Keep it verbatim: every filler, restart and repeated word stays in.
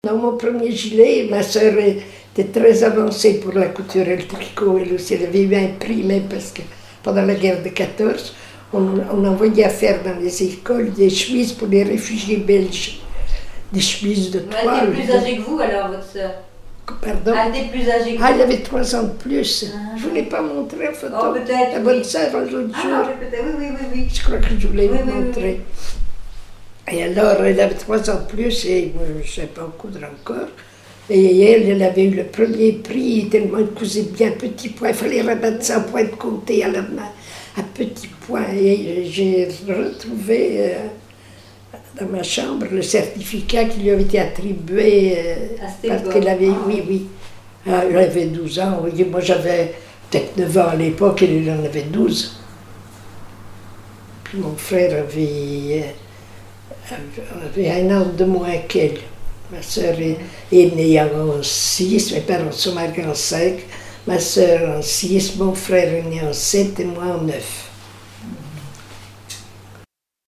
Dans mon premier gilet, ma sœur était très avancée pour la couture et le tricot. Elle aussi, elle avait eu un prix, même parce que pendant la guerre de quatorze, on, on envoyait à faire dans les écoles des chemises pour les réfugiés belges. Des chemises de toile. Elle était plus âgée que vous alors, votre sœur? Pardon? Elle était plus âgée que vous? Ah, elle avait trois ans de plus. Ah. Je ne vous l'ai pas montré en photo. Oh, peut-être. La bonne oui. sœur, l'autre jour. Ah, peut-être, oui, oui, oui, oui. Je crois que je voulais oui, vous oui, montrer. Oui, oui. Et alors, elle avait trois ans de plus et moi, je ne sais pas coudre encore. Et elle, elle avait eu le premier prix, tellement elle cousait bien petit point. Il fallait rabattre ça en point de côté à la main, à petit point. Et j'ai retrouvé euh, dans ma chambre le certificat qui lui avait été attribué euh, parce qu'elle avait, ah, oui, oui. Ah, elle avait douze ans. Oui. Moi, j'avais peut-être neuf ans à l'époque, elle en avait douze. Puis mon frère avait, euh, avait un an de moins qu'elle. Ma sœur est, est née en six, mes parents sont mariés en cinq, ma sœur en six, mon frère est né en sept et moi en neuf.